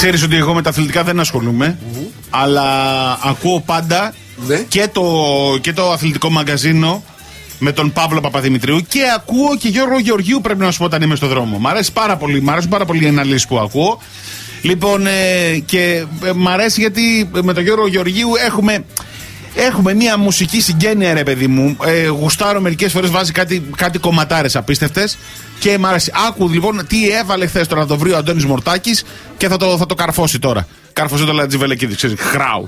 Ξέρεις ότι εγώ με τα αθλητικά δεν ασχολούμαι, αλλά ακούω πάντα και το αθλητικό μαγκαζίνο με τον Παύλο Παπαδημητρίου και ακούω και Γιώργο Γεωργίου, πρέπει να σου πω, όταν είμαι στο δρόμο. Μ' αρέσουν πάρα πολύ οι αναλύσεις που ακούω. Λοιπόν, και μ' αρέσει γιατί με τον Γιώργο Γεωργίου έχουμε μια μουσική συγγένεια, ρε παιδί μου. Γουστάρω μερικές φορές, βάζει κάτι κομματάρες απίστευτες και μ' αρέσει. Άκου λοιπόν τι έβαλε χθες τώρα, το βρει ο Αντώνης Μορτάκης και θα το καρφώσει τώρα. Καρφώσει το Λατζι Βελεκίδη, ξέρεις, χράου.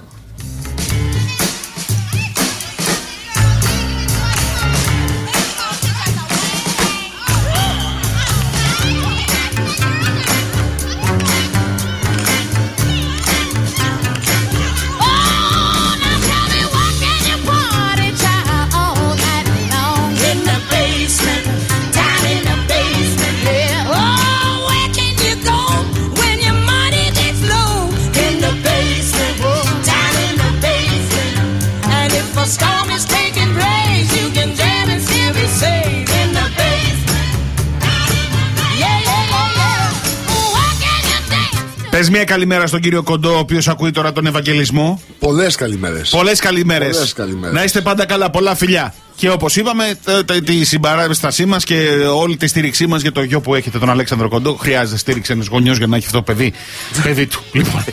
Πες μια καλημέρα στον κύριο Κοντό, ο οποίος ακούει τώρα τον Ευαγγελισμό. Πολλές καλημέρες. Πολλές καλημέρες. Να είστε πάντα καλά, πολλά φιλιά. Και όπως είπαμε, τη συμπαράστασή μας και όλη τη στήριξή μας για το γιο που έχετε, τον Αλέξανδρο Κοντό. Χρειάζεται στήριξη ένας γονιός για να έχει αυτό το παιδί του. Λοιπόν.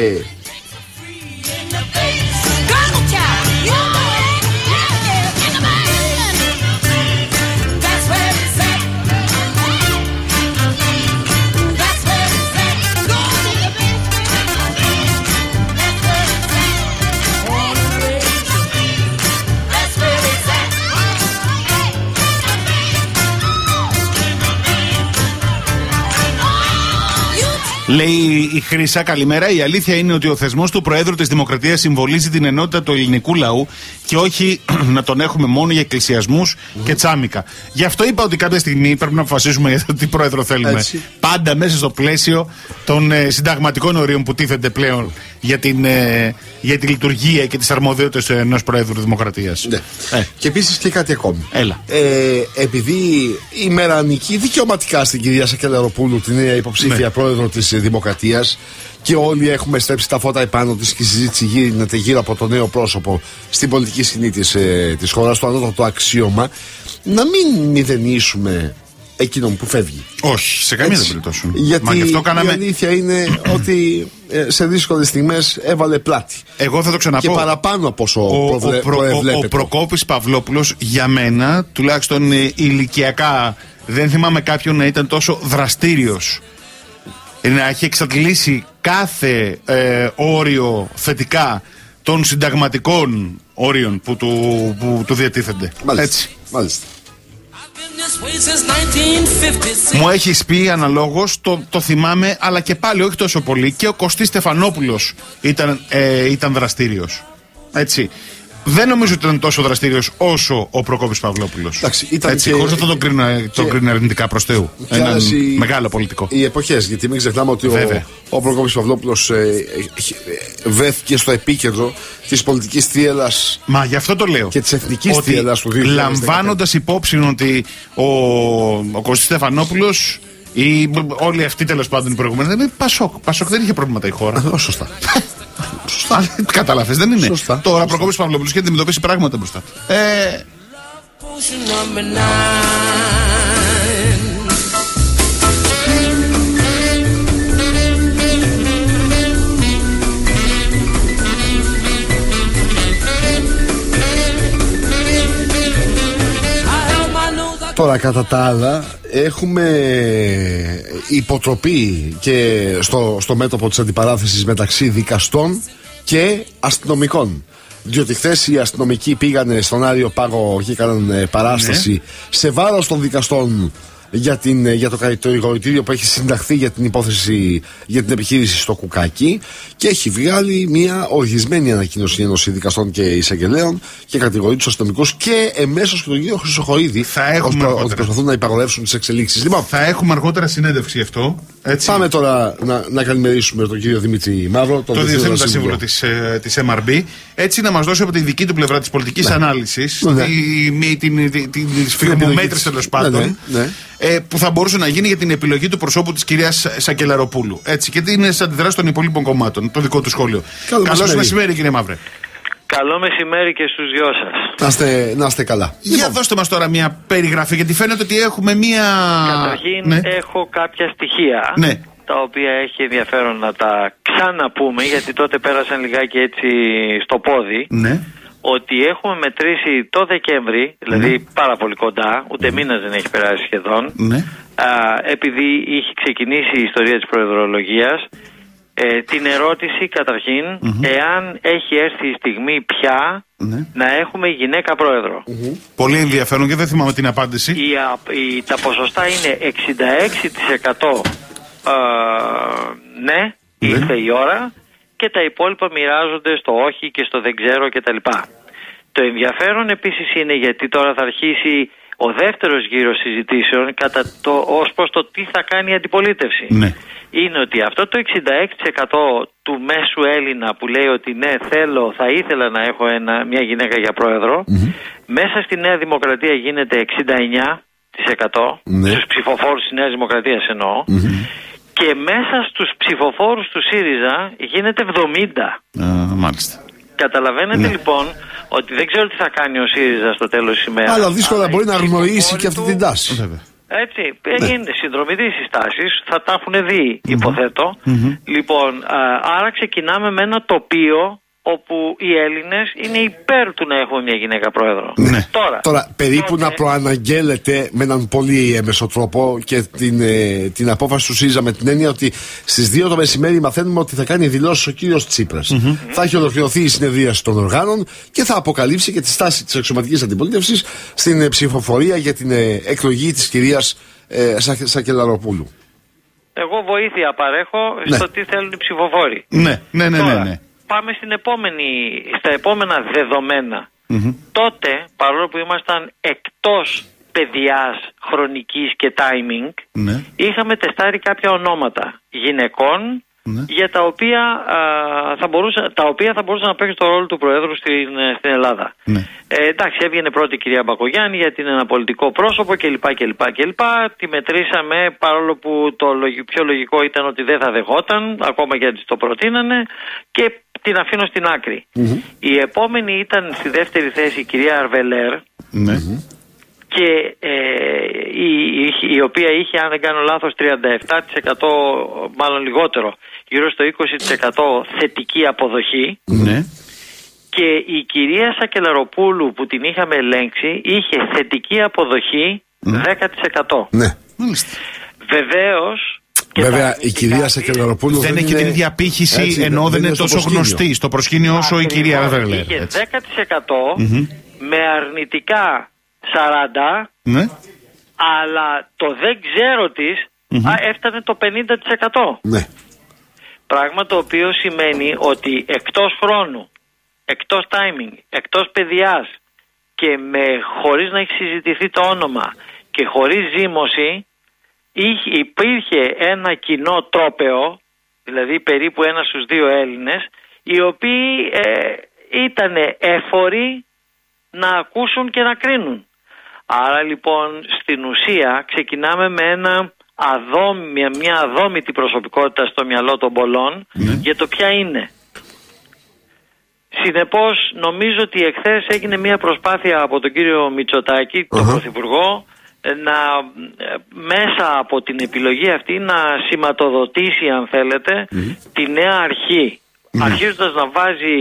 Λέει η Χρυσά, καλημέρα. Η αλήθεια είναι ότι ο θεσμός του Προέδρου της Δημοκρατίας συμβολίζει την ενότητα του ελληνικού λαού και όχι να τον έχουμε μόνο για εκκλησιασμούς και τσάμικα. Γι' αυτό είπα ότι κάποια στιγμή πρέπει να αποφασίσουμε για το τι πρόεδρο θέλουμε. Έτσι. Πάντα μέσα στο πλαίσιο των συνταγματικών ορίων που τίθενται πλέον για τη λειτουργία και τις αρμοδιότητες ενός Προέδρου της Δημοκρατίας. Ναι. Και επίσης και κάτι ακόμη. Έλα. Επειδή η μέρα ανήκει δικαιωματικά στην κυρία Σακελαροπούλου, την νέα υποψήφια πρόεδρο της Δημοκρατίας, και όλοι έχουμε στρέψει τα φώτα επάνω της και η συζήτηση γίνεται γύρω από το νέο πρόσωπο στην πολιτική σκηνή της χώρας, το ανώτατο αξίωμα, να μην μηδενίσουμε εκείνον που φεύγει. Όχι, σε καμία δεν περίπτωση. Γιατί η αλήθεια είναι ότι σε δύσκολες στιγμές έβαλε πλάτη. Εγώ θα το ξαναπώ. Και παραπάνω από όσο προεβλέπεται. Ο Προκόπης Παυλόπουλος, για μένα, τουλάχιστον ηλικιακά, δεν θυμάμαι κάποιον να ήταν τόσο δραστήριος, να έχει εξαντλήσει κάθε όριο θετικά των συνταγματικών όριων που του διατίθενται. Μάλιστα. Έτσι. Μάλιστα. Μου έχεις πει αναλόγως, το θυμάμαι, αλλά και πάλι όχι τόσο πολύ, και ο Κωστής Στεφανόπουλος ήταν δραστήριος. Έτσι. Δεν νομίζω ότι ήταν τόσο δραστήριος όσο ο Προκόπης Παυλόπουλος. Εντάξει, ήταν έτσι, χωρίς αυτό τον κρίνω αρνητικά προς Θεού. Έναν μεγάλο πολιτικό. Οι εποχές, γιατί μην ξεχνάμε ότι ο Προκόπης Παυλόπουλος βρέθηκε στο επίκεντρο της πολιτικής θύελλας. Μα γι' αυτό το λέω. Και της εθνικής θύελλας του 2015. Λαμβάνοντας υπόψη ότι ο Κωστής Στεφανόπουλος ή όλοι αυτοί τέλος πάντων οι προηγούμενοι, είναι Πασόκ, δεν είχε προβλήματα η χώρα. Σωστά. Σωστά. Κατάλαβες, δεν είναι. Σωστά. Τώρα Προκόπης Παυλόπουλος έχει αντιμετωπίσει πράγματα μπροστά. Τώρα κατά τα άλλα έχουμε υποτροπή και στο μέτωπο της αντιπαράθεσης μεταξύ δικαστών και αστυνομικών. Διότι χθες οι αστυνομικοί πήγανε στον Άριο Πάγο και έκαναν παράσταση σε βάρος των δικαστών για το κατηγορητήριο που έχει συνταχθεί για την υπόθεση, για την επιχείρηση στο Κουκάκι, και έχει βγάλει μια οργισμένη ανακοίνωση η Ένωση Δικαστών και Εισαγγελέων και κατηγορεί τους αστυνομικούς και εμέσως και τον κύριο Χρυσοχοΐδη ότι προσπαθούν να υπαγορεύσουν τις εξελίξεις. Λοιπόν, θα έχουμε αργότερα συνέντευξη γι' αυτό. Έτσι. Πάμε τώρα να καλημερίσουμε τον κύριο Δημήτρη Μαύρο, τον διευθύνοντα σύμβουλο της MRB, έτσι να μας δώσει από τη δική του πλευρά της πολιτικής ανάλυσης, τις φυγομέτρες τέλος πάντων. που θα μπορούσε να γίνει για την επιλογή του προσώπου της κυρίας Σακελαροπούλου. Έτσι, και τι είναι στις αντιδράσεις των υπολείπων κομμάτων, το δικό του σχόλιο. Καλώς μεσημέρι, κύριε Μαύρε. Καλό μεσημέρι και στους δυο σας. Να είστε καλά. Για δώστε μας τώρα μια περιγραφή, γιατί φαίνεται ότι έχουμε μια... Καταρχήν έχω κάποια στοιχεία, τα οποία έχει ενδιαφέρον να τα ξαναπούμε, γιατί τότε πέρασαν λιγάκι έτσι στο πόδι. Ότι έχουμε μετρήσει το Δεκέμβρη, δηλαδή πάρα πολύ κοντά, ούτε μήνας δεν έχει περάσει σχεδόν, επειδή είχε ξεκινήσει η ιστορία της προεδρολογίας, την ερώτηση καταρχήν εάν έχει έρθει η στιγμή πια να έχουμε γυναίκα πρόεδρο. Πολύ ενδιαφέρον και δεν θυμάμαι την απάντηση. Τα ποσοστά είναι 66% ναι, ήρθε η ώρα, και τα υπόλοιπα μοιράζονται στο όχι και στο δεν ξέρω κτλ. Το ενδιαφέρον επίσης είναι, γιατί τώρα θα αρχίσει ο δεύτερος γύρος συζητήσεων ως προς το τι θα κάνει η αντιπολίτευση. Είναι ότι αυτό το 66% του μέσου Έλληνα που λέει ότι ναι, θα ήθελα να έχω μια γυναίκα για πρόεδρο, μέσα στη Νέα Δημοκρατία γίνεται 69%, στους ψηφοφόρους της Νέας Δημοκρατίας εννοώ, και μέσα στους ψηφοφόρους του ΣΥΡΙΖΑ γίνεται 70%. Μάλιστα. Καταλαβαίνετε λοιπόν ότι δεν ξέρω τι θα κάνει ο ΣΥΡΙΖΑ στο τέλος της ημέρας. Αλλά δύσκολα μπορεί να αγνοήσει και αυτή την τάση. Έτσι, είναι συνδρομητής της τάσης, θα τα έχουν δει, υποθέτω. Λοιπόν, άρα ξεκινάμε με ένα τοπίο όπου οι Έλληνες είναι υπέρ του να έχουμε μια γυναίκα πρόεδρο. Τώρα περίπου να προαναγγέλλεται με έναν πολύ έμεσο τρόπο και την απόφαση του ΣΥΡΙΖΑ, με την έννοια ότι στις 2 το μεσημέρι μαθαίνουμε ότι θα κάνει δηλώσεις ο κύριος Τσίπρας. Θα έχει ολοκληρωθεί η συνεδρίαση των οργάνων και θα αποκαλύψει και τη στάση της αξιωματικής αντιπολίτευσης στην ψηφοφορία για την εκλογή της κυρίας Σακελαροπούλου. Εγώ βοήθεια παρέχω στο τι θέλουν οι ψηφοφόροι. Ναι. Πάμε στα επόμενα δεδομένα. Τότε, παρόλο που ήμασταν εκτός παιδιάς, χρονικής και timing, είχαμε τεστάρει κάποια ονόματα γυναικών για τα οποία θα μπορούσαν να παίξουν το ρόλο του Προέδρου στην Ελλάδα. Εντάξει, έβγαινε πρώτη η κυρία Μπακογιάννη, γιατί είναι ένα πολιτικό πρόσωπο κλπ. Τη μετρήσαμε, παρόλο που το πιο λογικό ήταν ότι δεν θα δεχόταν, ακόμα και έτσι το προτείνανε, και την αφήνω στην άκρη. Η επόμενη ήταν στη δεύτερη θέση η κυρία Αρβελέρ, και η οποία είχε, αν δεν κάνω λάθος, 37%, μάλλον λιγότερο, γύρω στο 20% θετική αποδοχή. Και η κυρία Σακελαροπούλου που την είχαμε ελέγξει είχε θετική αποδοχή 10%. Βέβαια η κυρία Σακελαροπούλου δεν έχει την ίδια απήχηση, ενώ δεν είναι τόσο γνωστή στο προσκήνιο όσο η κυρία Αρβελέρ. Είχε 10% με αρνητικά 40%, αλλά το δεν ξέρω της έφτανε το 50%. Πράγμα το οποίο σημαίνει ότι εκτός χρόνου, εκτός timing, εκτός παιδιάς και χωρίς να έχει συζητηθεί το όνομα και χωρίς ζήμωση, υπήρχε ένα κοινό τρόπαιο, δηλαδή περίπου 1 στους 2 Έλληνες, οι οποίοι ήταν έφοροι να ακούσουν και να κρίνουν. Άρα λοιπόν στην ουσία ξεκινάμε με μια αδόμητη προσωπικότητα στο μυαλό των πολλών για το ποια είναι. Συνεπώς νομίζω ότι εχθές έγινε μια προσπάθεια από τον κύριο Μητσοτάκη, τον Πρωθυπουργό, μέσα από την επιλογή αυτή να σηματοδοτήσει, αν θέλετε, τη νέα αρχή, αρχίζοντας να βάζει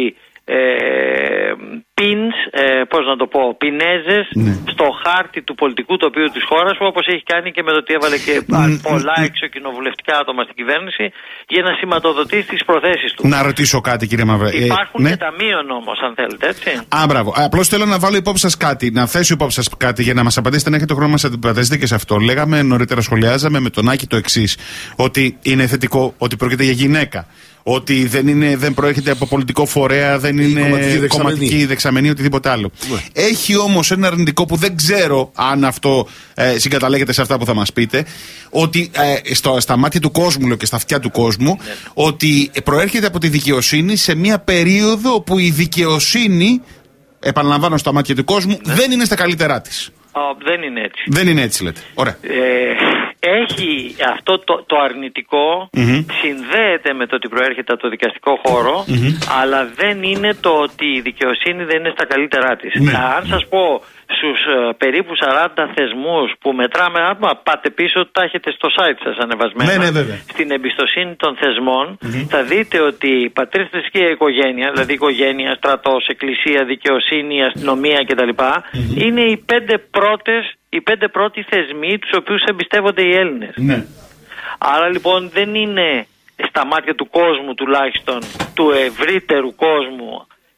πινέζες στο χάρτη του πολιτικού τοπίου της χώρας, όπως έχει κάνει και με το ότι έβαλε και πολλά εξωκοινοβουλευτικά άτομα στην κυβέρνηση για να σηματοδοτήσει τις προθέσεις του. Να ρωτήσω κάτι, κύριε Μαυρέ. Υπάρχουν και ταμείων όμως, αν θέλετε, έτσι. Μπράβο. Απλώς θέλω να βάλω υπόψη σας κάτι, να θέσω υπόψη σας κάτι για να μας απαντήσετε, να έχετε το χρόνο να μας αντιπατήσετε και σε αυτό. Λέγαμε νωρίτερα, σχολιάζαμε με τον Άκη το εξής, ότι είναι θετικό ότι πρόκειται για γυναίκα. Ότι δεν προέρχεται από πολιτικό φορέα, δεν είναι κομματική δεξαμενή, οτιδήποτε άλλο. Έχει όμως ένα αρνητικό που δεν ξέρω αν αυτό συγκαταλέγεται σε αυτά που θα μας πείτε, ότι στα μάτια του κόσμου, λέω, και στα αυτιά του κόσμου, ότι προέρχεται από τη δικαιοσύνη σε μια περίοδο όπου η δικαιοσύνη, επαναλαμβάνω, στα μάτια του κόσμου, δεν είναι στα καλύτερά της. Δεν είναι έτσι. Δεν είναι έτσι, λέτε. Ωραία. Έχει αυτό το αρνητικό, συνδέεται με το ότι προέρχεται από το δικαστικό χώρο, αλλά δεν είναι το ότι η δικαιοσύνη δεν είναι στα καλύτερά της. Αν σας πω στους περίπου 40 θεσμούς που μετράμε, πάτε πίσω, τα έχετε στο site σας ανεβασμένα, στην εμπιστοσύνη των θεσμών, θα δείτε ότι η πατρίς θρησκεία οικογένεια, δηλαδή οικογένεια, στρατός, εκκλησία, δικαιοσύνη, αστυνομία κτλ, είναι οι πέντε πρώτοι θεσμοί τους οποίους εμπιστεύονται οι Έλληνες. Άρα λοιπόν δεν είναι στα μάτια του κόσμου, τουλάχιστον του ευρύτερου κόσμου,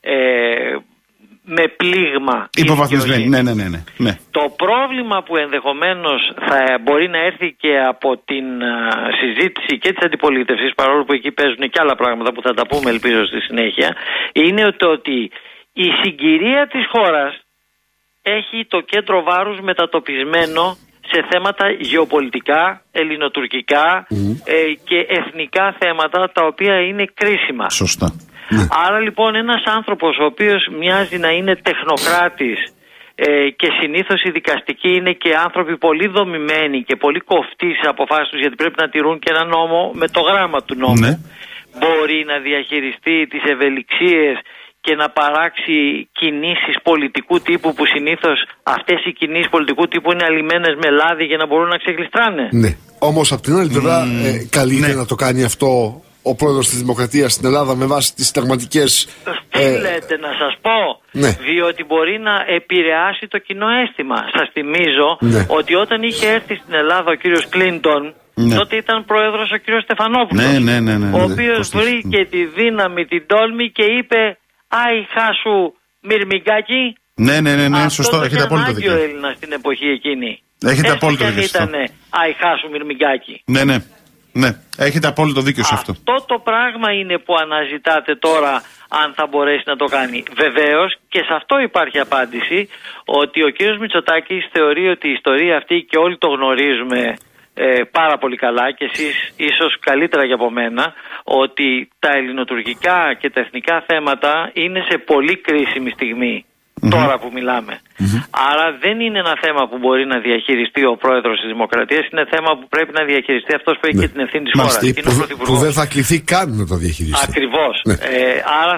με πλήγμα υποβαθμισμένη. Ναι. Το πρόβλημα που ενδεχομένως θα μπορεί να έρθει και από την συζήτηση και της αντιπολίτευσης, παρόλο που εκεί παίζουν και άλλα πράγματα που θα τα πούμε ελπίζω στη συνέχεια, είναι ότι η συγκυρία της χώρας έχει το κέντρο βάρους μετατοπισμένο σε θέματα γεωπολιτικά, ελληνοτουρκικά και εθνικά θέματα τα οποία είναι κρίσιμα. Σωστά. Άρα λοιπόν ένας άνθρωπος ο οποίος μοιάζει να είναι τεχνοκράτης και συνήθως οι δικαστικοί είναι και άνθρωποι πολύ δομημένοι και πολύ κοφτοί στις αποφάσεις τους, γιατί πρέπει να τηρούν και ένα νόμο με το γράμμα του νόμου, μπορεί να διαχειριστεί τις ευελιξίες και να παράξει κινήσεις πολιτικού τύπου, που συνήθως αυτές οι κινήσεις πολιτικού τύπου είναι αλλημένες με λάδι για να μπορούν να ξεγλιστράνε. Ναι. Όμως από την άλλη πλευρά καλείται να το κάνει αυτό ο πρόεδρος της Δημοκρατίας στην Ελλάδα με βάση τις συνταγματικές. Τι λέτε να σας πω, διότι μπορεί να επηρεάσει το κοινό αίσθημα. Σας θυμίζω ότι όταν είχε έρθει στην Ελλάδα ο κύριος Κλίντον, τότε ήταν πρόεδρος ο κύριος Στεφανόπουλος, ο οποίος βρήκε τη δύναμη, την τόλμη και είπε «Άι χάσου Μυρμηγκάκη». Ναι, σωστό, έχετε απόλυτο δίκιο. Αυτό ήταν Έλληνα στην εποχή εκείνη. Έχετε απόλυτο δίκιο. Ήτανε «Άι χάσου Μυρμηγκάκη». Ναι, έχετε απόλυτο δίκιο σε αυτό. Αυτό το πράγμα είναι που αναζητάτε τώρα, αν θα μπορέσει να το κάνει. Βεβαίως και σε αυτό υπάρχει απάντηση, ότι ο κύριος Μητσοτάκης θεωρεί ότι η ιστορία αυτή, και όλοι το γνωρίζουμε πάρα πολύ καλά και εσείς ίσως καλύτερα και από μένα, ότι τα ελληνοτουρκικά και τα εθνικά θέματα είναι σε πολύ κρίσιμη στιγμή. Τώρα που μιλάμε. Άρα δεν είναι ένα θέμα που μπορεί να διαχειριστεί ο πρόεδρος της Δημοκρατίας, είναι θέμα που πρέπει να διαχειριστεί αυτός που έχει και την ευθύνη της χώρας. Που δεν θα κληθεί καν να το διαχειριστεί. Ακριβώς. Άρα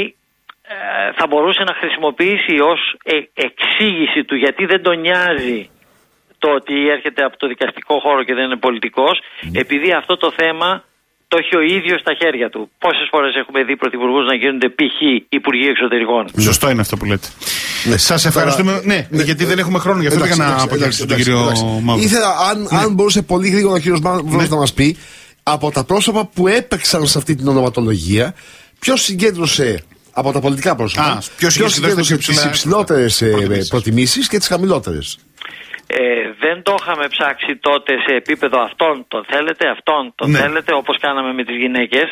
θα μπορούσε να χρησιμοποιήσει ως εξήγηση του γιατί δεν τον νοιάζει το ότι έρχεται από το δικαστικό χώρο και δεν είναι πολιτικός, επειδή αυτό το θέμα το έχει ο ίδιος στα χέρια του. Πόσες φορές έχουμε δει πρωθυπουργούς να γίνονται π.χ. υπουργοί εξωτερικών. Σωστό είναι αυτό που λέτε. Σας ευχαριστούμε. Γιατί δεν έχουμε χρόνο, γι' αυτό πήγα να αποκαλύψω τον κύριο Μαύρο. Ήθελα, αν μπορούσε πολύ γρήγορα ο κύριος Μαύρος να μας πει, από τα πρόσωπα που έπαιξαν σε αυτή την ονοματολογία, ποιος συγκέντρωσε από τα πολιτικά πρόσωπα, ποιος συγκέντρωσε τις υψηλότερες προτιμήσεις και τις χαμηλότερες. Δεν το είχαμε ψάξει τότε σε επίπεδο αυτόν τον θέλετε, θέλετε, όπως κάναμε με τις γυναίκες.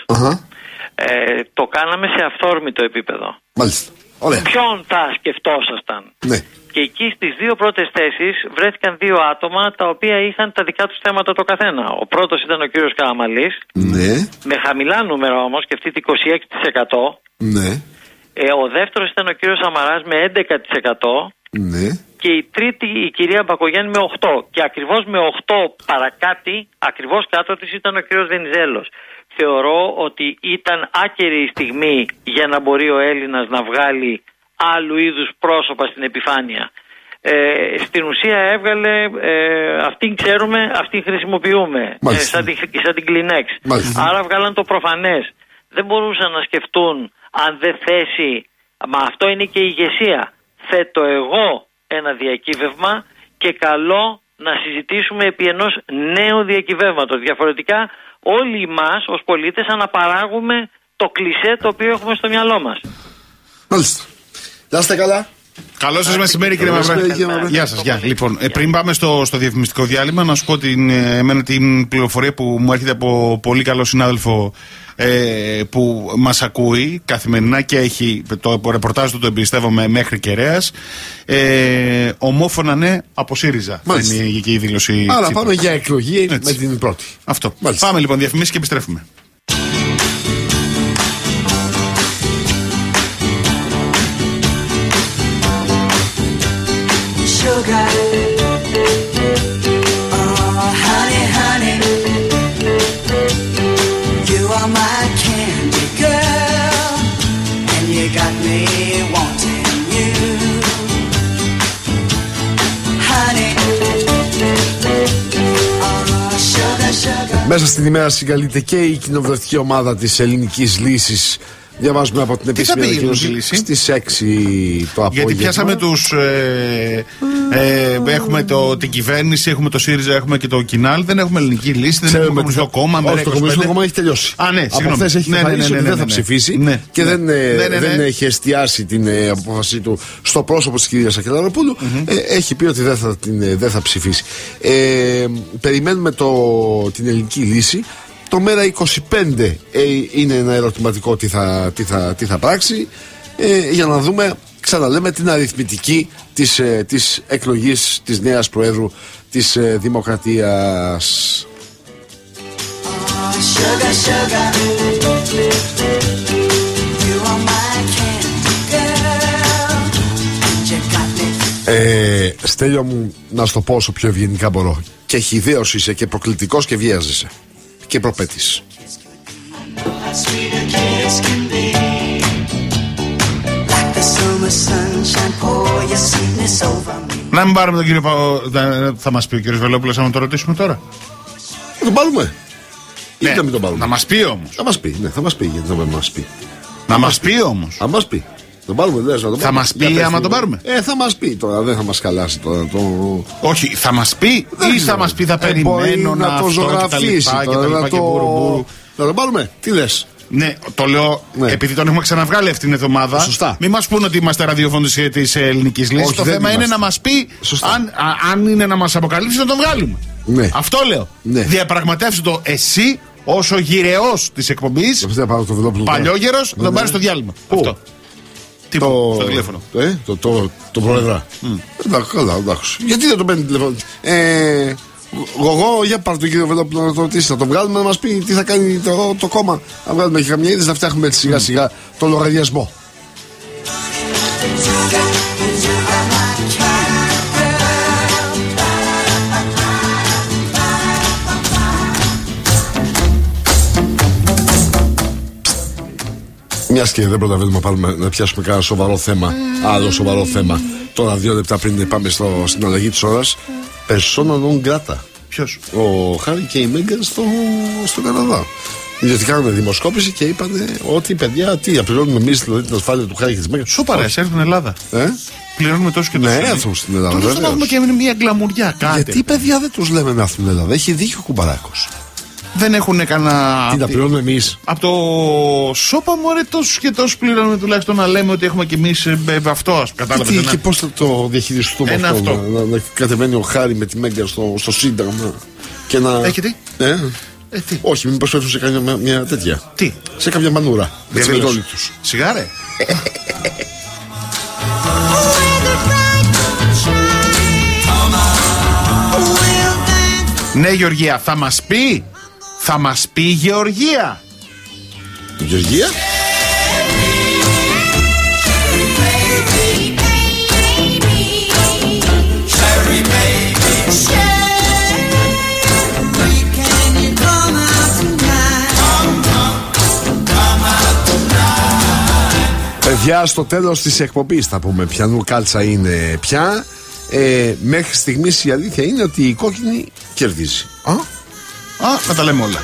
Το κάναμε σε αυθόρμητο επίπεδο. Μάλιστα. Ωραία. Ποιον θα σκεφτόσασταν. Και εκεί στις δύο πρώτες θέσεις βρέθηκαν δύο άτομα τα οποία είχαν τα δικά τους θέματα το καθένα. Ο πρώτος ήταν ο κύριος Καραμανλής, με χαμηλά νούμερα όμως, σκεφτείτε 26%. Ο δεύτερος ήταν ο κύριος Σαμαράς με 11%. Και η τρίτη η κυρία Μπακογιάννη με 8. Και ακριβώς με 8 παρακάτω, ακριβώς κάτω της ήταν ο κύριος Βενιζέλος. Θεωρώ ότι ήταν άκερη η στιγμή για να μπορεί ο Έλληνας να βγάλει άλλου είδους πρόσωπα στην επιφάνεια. Στην ουσία έβγαλε αυτήν ξέρουμε, αυτήν χρησιμοποιούμε, σαν την Kleenex. Άρα βγάλαν το προφανές. Δεν μπορούσαν να σκεφτούν αν δεν θέσει, μα αυτό είναι και η ηγεσία. Θέτω εγώ ένα διακύβευμα και καλό να συζητήσουμε επί ενός νέου διακυβεύματος. Διαφορετικά όλοι εμάς ως πολίτες αναπαράγουμε το κλισέ το οποίο έχουμε στο μυαλό μας. Μάλιστα. Να είστε καλά. Καλό σας μεσημέρι κύριε Μαυρέ. Γεια σας. Λοιπόν, πριν πάμε στο διαφημιστικό διάλειμμα, να σου πω την πληροφορία που μου έρχεται από πολύ καλό συνάδελφο που μας ακούει καθημερινά και έχει το ρεπορτάζ του, το εμπιστεύομαι μέχρι Κεραίας. Ομόφωνα ναι από ΣΥΡΙΖΑ. Είναι και η δήλωση. Άρα πάμε για εκλογή με την πρώτη. Αυτό. Πάμε λοιπόν διαφημίσεις και επιστρέφουμε. sugar. Oh, honey, honey, you are my candy girl, and you got me wanting you, honey. Oh, sugar, sugar. Μέσα στην ημέρα συγκαλείται και η κοινοβουλευτική ομάδα της Ελληνικής Λύσης. Διαβάζουμε από την επίσημη ανακοίνωση στις 6 το απόγευμα. Γιατί πιάσαμε τους. Έχουμε την κυβέρνηση, έχουμε το ΣΥΡΙΖΑ, έχουμε και το ΚΙΝΑΛ. Δεν έχουμε ελληνική λύση, δεν έχουμε κομμουνιστικό κόμμα. Όχι, το κομμουνιστικό κόμμα έχει τελειώσει. Α, ναι, από χθες έχει καθαρίσει ότι δεν θα ψηφίσει και δεν έχει εστιάσει την απόφασή του στο πρόσωπο της κυρίας Σακελαροπούλου. Έχει πει ότι δεν θα ψηφίσει. Περιμένουμε την ελληνική λύση. Το μέρα 25 είναι ένα ερωτηματικό τι θα πράξει, για να δούμε, ξαναλέμε, την αριθμητική της εκλογής της νέας Προέδρου της Δημοκρατίας. Sugar, sugar, you are my candy girl, and you got me. Στέλιο μου, να στο πω όσο πιο ευγενικά μπορώ. Και χυδαίος είσαι και προκλητικός και βιάζεσαι. Και προπέτης. Να μην πάρουμε τον κύριο θα μας πει ο κύριος Βελόπουλος, να το ρωτήσουμε τώρα. Θα τον πάρουμε. Ή να μην τον πάρουμε. Να μας πει όμως. Θα μας πει, ναι, θα μας πει. Γιατί θα μας πει. Να μας πει όμως. Θα μας πει. Τον πάρουμε, λες, να τον θα μας πει άμα τον πάρουμε. Θα μας πει τώρα, δεν θα μας καλάσει τώρα. Όχι, θα μας πει ή θα μας πει θα περιμένω να το ζωγραφίσει να τον πάρουμε, τι λες? Ναι, το λέω επειδή τον έχουμε ξαναβγάλει αυτήν την εβδομάδα. Σωστά. Μην μας πούνε ότι είμαστε ραδιοφώνους της Ελληνικής Λύσης. Το θέμα είναι να μας πει αν είναι να μας αποκαλύψει να τον βγάλουμε. Ναι. Αυτό λέω. Ναι. Διαπραγματεύσου το εσύ ως ο γυρεός της εκπομπής, παλιόγερος, να τον πάρεις στο διάλειμμα. Αυτό. Στο τηλέφωνο. Το πρόεδρα. Εντάξει. Γιατί δεν το παίρνει τηλέφωνο? Εγώ, για πάρω τον κύριο Βελόπουλο να το ρωτήσει, να τον βγάλουμε να μας πει τι θα κάνει το κόμμα. Να βγάλουμε και καμιά είδηση, να φτιάχνουμε έτσι σιγά σιγά το λογαριασμό. Μιας και δεν προλαβαίνουμε να πιάσουμε κανένα σοβαρό θέμα, άλλο σοβαρό θέμα. Τώρα 2 λεπτά πριν πάμε στην αλλαγή της ώρας. Persona non grata. Ποιος? Ο Χάρη και η Μέγκαν στο Καναδά. Γιατί κάνανε δημοσκόπηση και είπανε ότι παιδιά, τι πληρώνουμε εμείς δηλαδή την ασφάλεια του Χάρη και της Μέγκαν. Σου παρέσει, έρθουν Ελλάδα. Πληρώνουμε τόσο και τόσο. Ναι, έρθουν στην Ελλάδα. Τόσο να έχουμε και μια γκλαμουριά. Γιατί παιδιά δεν τους λέμε να έρθουν στην Ελλάδα? Έχει δίκιο ο Κουμπαράκος. Δεν έχουν κανένα. Τι τα πληρώνουμε εμείς? Από το σώπα μου, ρε, τόσους και τόσους πληρώνουμε, τουλάχιστον να λέμε ότι έχουμε κι εμείς αυτό, ας κατάλαβες. Και πώς θα το διαχειριστούμε αυτό? Να κατεβαίνει ο Χάρη με τη Μέγκα στο Σύνταγμα και να. Έχει τι? Τι? Όχι, μην προσφέρουν σε κάποια μια τέτοια. Τι? Σε κάποια μανούρα. Με τις μετόλοι τους. Σιγάρε. Ναι, Γεωργία, θα μας πει. Θα μας πει η Γεωργία. Γεωργία? Παιδιά, στο τέλος της εκπομπής θα πούμε ποιανού κάλτσα είναι πια. Μέχρι στιγμής η αλήθεια είναι ότι η κόκκινη κερδίζει. Να τα λέμε όλα.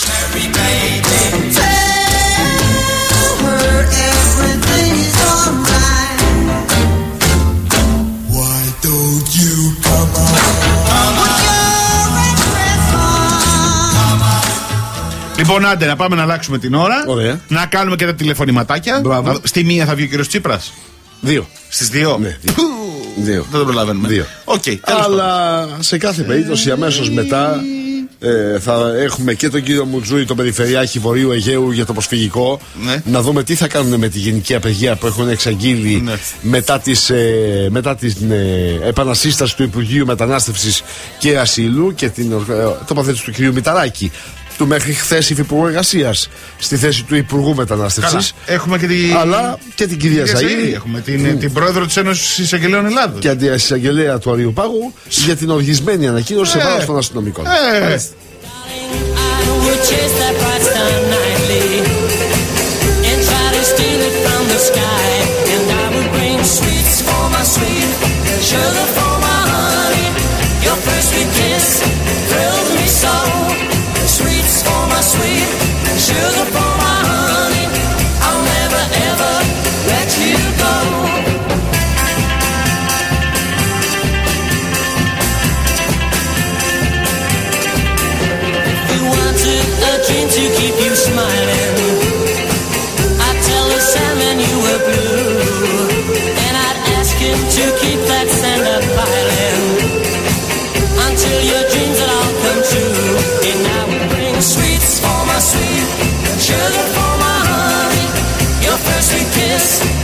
Λοιπόν, άντε να πάμε να αλλάξουμε την ώρα. Ωραία. Να κάνουμε και τα τηλεφωνηματάκια. Στη μία θα βγει ο κύριος Τσίπρας. 2. Στις 2. Ναι, 2. Δεν το προλαβαίνουμε. 2. Okay, αλλά σε κάθε περίπτωση αμέσως μετά θα έχουμε και τον κύριο Μουτζούη, τον Περιφερειάρχη Βορείου Αιγαίου για το προσφυγικό. Ναι. Να δούμε τι θα κάνουν με τη γενική απεργία που έχουν εξαγγείλει μετά την επανασύσταση του Υπουργείου Μετανάστευσης και Ασύλου και την τοποθέτηση του κυρίου Μηταράκη, του μέχρι χθες υφυπουργού εργασίας στη θέση του Υπουργού Μετανάστευσης. Έχουμε και αλλά και την κυρία Ζαΐρη. Έχουμε την πρόεδρο της Ένωσης Εισαγγελέων Ελλάδος. Και την εισαγγελέα του Αριού Πάγου για την οργισμένη ανακοίνωση σε βάρος των αστυνομικών. To keep you smiling, I'd tell the salmon you were blue, and I'd ask him to keep that sand up piling until your dreams would all come true. And I would bring sweets for my sweet, and sugar for my honey, your first sweet kiss.